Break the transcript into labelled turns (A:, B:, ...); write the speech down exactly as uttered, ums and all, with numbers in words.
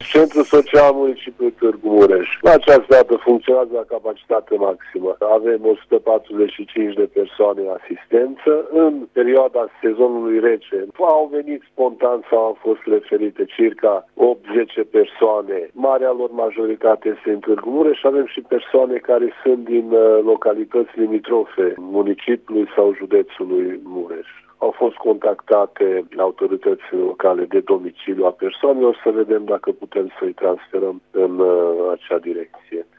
A: Centrul Social Municipiul Târgu Mureș. La această dată funcționează la capacitate maximă. Avem o sută patruzeci și cinci de persoane în asistență. În perioada sezonului rece au venit spontan sau au fost referite circa opt zece persoane. Marea lor majoritate este în Târgu Mureș. Avem și persoane care sunt din localități limitrofe municipiului sau județului Mureș. Au fost contactate autoritățile locale de domiciliu a persoanelor să vedem dacă putem să-i transferăm în uh, acea direcție.